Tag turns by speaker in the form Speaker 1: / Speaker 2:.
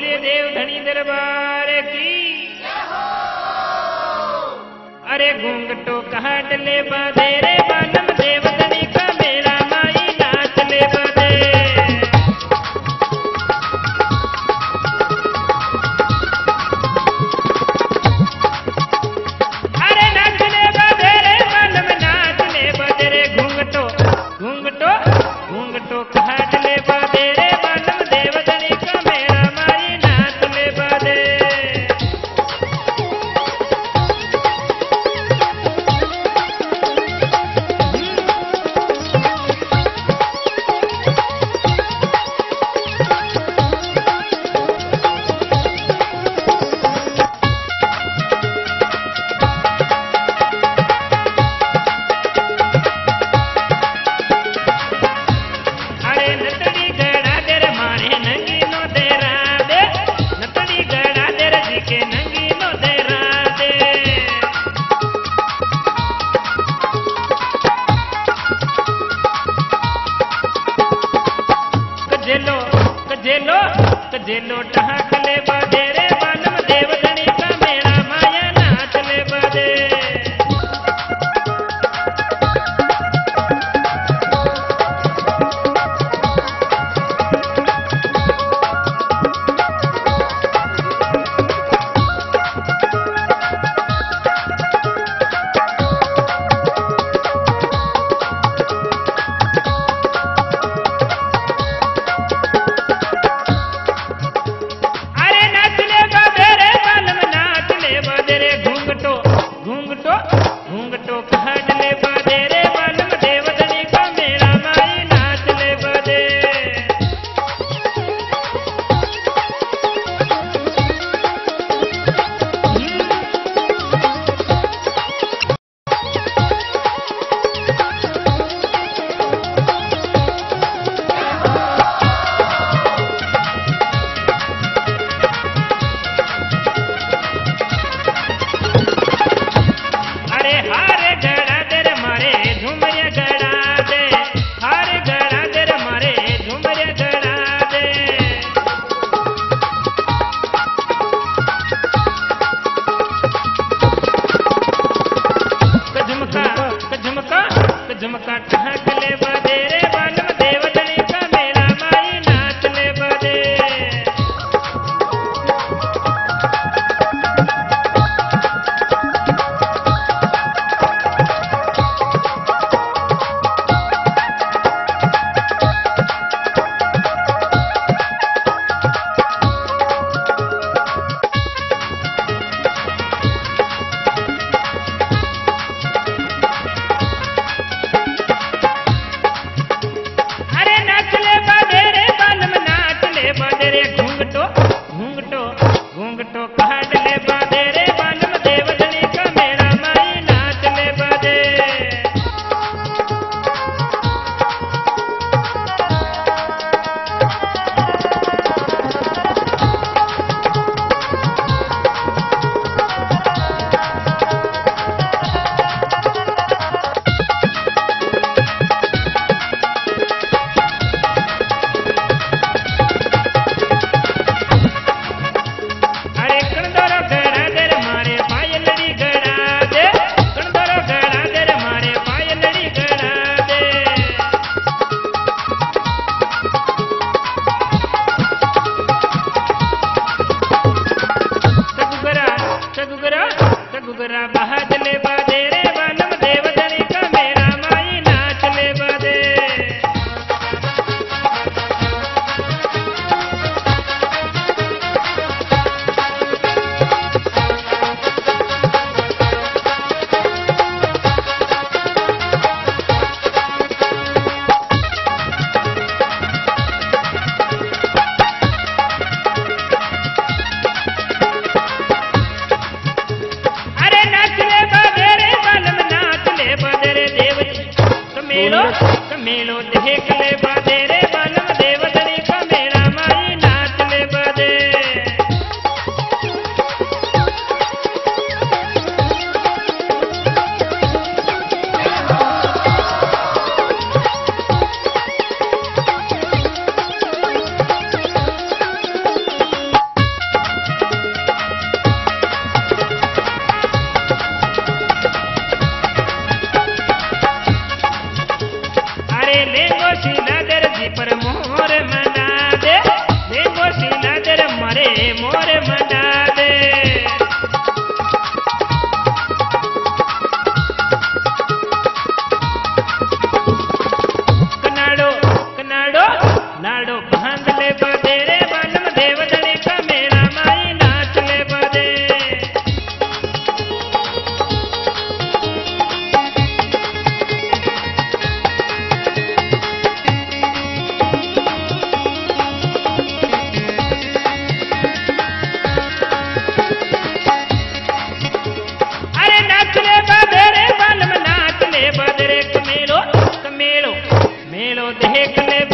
Speaker 1: बोले देव धनी दरबार की। अरे घूंघटो काट ले बदे रे बालम देव धनी का मेरा माई नाच ले बदे। अरे नाच ले बदे रे बालम नाच ले बदे रे घूंघटो घूंघटो घूंघटो काट ले बदे रे बालम देव धनी का मेरा माई नाच ले बदे। कजेलो टहक ले बदे रे बालम देव धनी का मेरा माया नाच ले बदे। घूंघटो काट ले बदे रे बालम देव धनी का मेरा माई नाच ले बदे। झुमका टहक ले बदे रे बालम देव धनी का मेरा माई नाच ले बदे। घूंघटो काट ले बदे रे बालम देव धनी का मेरा माई नाच ले बदे। गुगरा बहाज ले बदे रे बालम देव धनी का मेरा माई नाच ले बदे। मेलो देख ले बदे रे बालम देव धनी का मेरा माई नाच ले बदे। लेंगो सीना दर जी पर मोर मना दे लेंगो सीना दर मरे मोर मना दे कनाडो कनाडो नाडो बांध ले बदे रे बलम देवधनी का मेरा माई नाच ले बदे अरे नाच ले बदे रे बलम नाच ले बदे रे कमेलो कमेलो मेलो देख ले